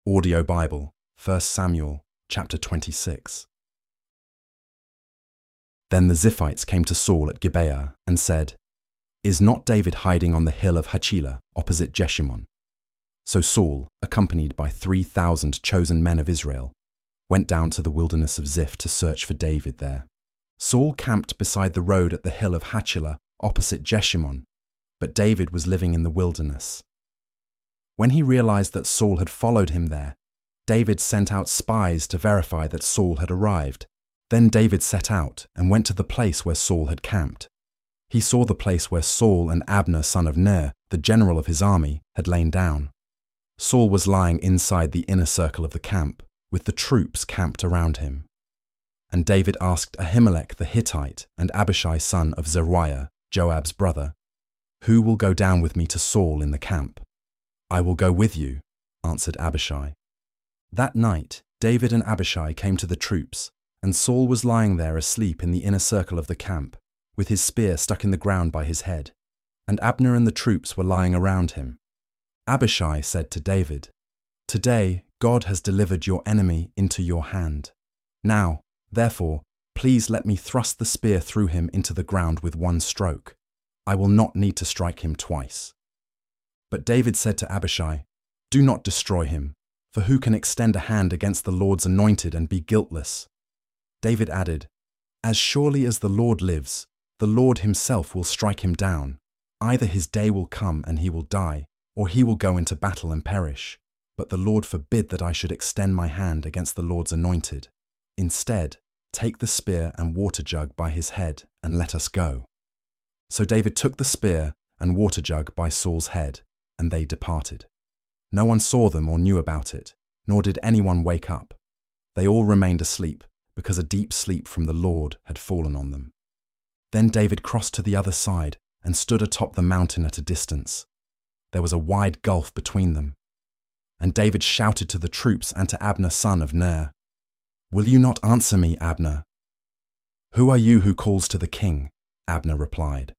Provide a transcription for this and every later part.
Audio Bible, 1 Samuel, chapter 26. Then the Ziphites came to Saul at Gibeah and said, "Is not David hiding on the hill of Hachilah, opposite Jeshimon?" So Saul, accompanied by 3,000 chosen men of Israel, went down to the wilderness of Ziph to search for David there. Saul camped beside the road at the hill of Hachilah, opposite Jeshimon, but David was living in the wilderness. When he realized that Saul had followed him there, David sent out spies to verify that Saul had arrived. Then David set out and went to the place where Saul had camped. He saw the place where Saul and Abner, son of Ner, the general of his army, had lain down. Saul was lying inside the inner circle of the camp, with the troops camped around him. And David asked Ahimelech the Hittite and Abishai son of Zeruiah, Joab's brother, "Who will go down with me to Saul in the camp?" "I will go with you," answered Abishai. That night, David and Abishai came to the troops, and Saul was lying there asleep in the inner circle of the camp, with his spear stuck in the ground by his head, and Abner and the troops were lying around him. Abishai said to David, "Today God has delivered your enemy into your hand. Now, therefore, please let me thrust the spear through him into the ground with one stroke. I will not need to strike him twice." But David said to Abishai, "Do not destroy him, for who can extend a hand against the Lord's anointed and be guiltless?" David added, "As surely as the Lord lives, the Lord himself will strike him down. Either his day will come and he will die, or he will go into battle and perish. But the Lord forbid that I should extend my hand against the Lord's anointed. Instead, take the spear and water jug by his head and let us go." So David took the spear and water jug by Saul's head, and they departed. No one saw them or knew about it, nor did anyone wake up. They all remained asleep, because a deep sleep from the Lord had fallen on them. Then David crossed to the other side and stood atop the mountain at a distance. There was a wide gulf between them. And David shouted to the troops and to Abner son of Ner, "Will you not answer me, Abner?" "Who are you who calls to the king?" Abner replied.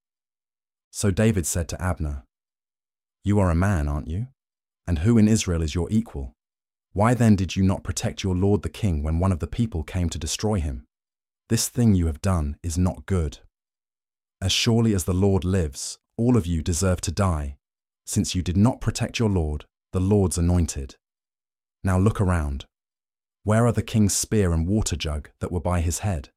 So David said to Abner, "You are a man, aren't you? And who in Israel is your equal? Why then did you not protect your lord the king when one of the people came to destroy him? This thing you have done is not good. As surely as the Lord lives, all of you deserve to die, since you did not protect your lord, the Lord's anointed. Now look around. Where are the king's spear and water jug that were by his head?"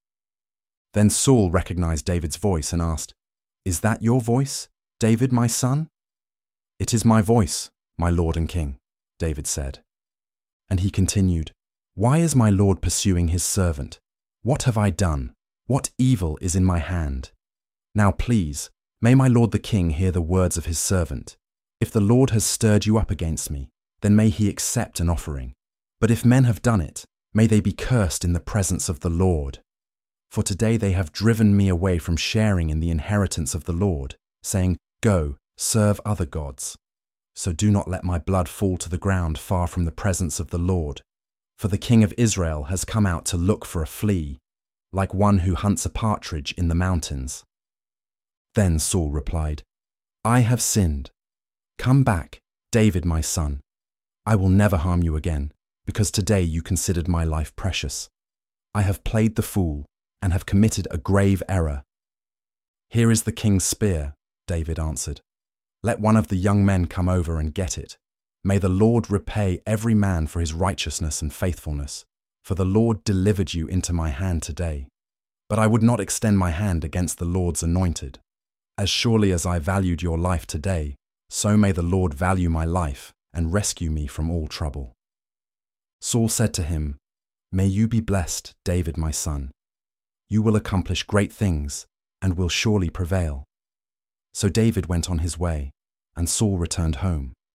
Then Saul recognized David's voice and asked, "Is that your voice, David, my son?" "It is my voice, my lord and king," David said. And he continued, "Why is my lord pursuing his servant? What have I done? What evil is in my hand? Now please, may my lord the king hear the words of his servant. If the Lord has stirred you up against me, then may he accept an offering. But if men have done it, may they be cursed in the presence of the Lord. For today they have driven me away from sharing in the inheritance of the Lord, saying, 'Go, serve other gods.' So do not let my blood fall to the ground far from the presence of the Lord. For the king of Israel has come out to look for a flea, like one who hunts a partridge in the mountains." Then Saul replied, "I have sinned. Come back, David my son. I will never harm you again, because today you considered my life precious. I have played the fool and have committed a grave error." "Here is the king's spear," David answered. "Let one of the young men come over and get it. May the Lord repay every man for his righteousness and faithfulness, for the Lord delivered you into my hand today. But I would not extend my hand against the Lord's anointed. As surely as I valued your life today, so may the Lord value my life and rescue me from all trouble." Saul said to him, "May you be blessed, David my son. You will accomplish great things and will surely prevail." So David went on his way, and Saul returned home.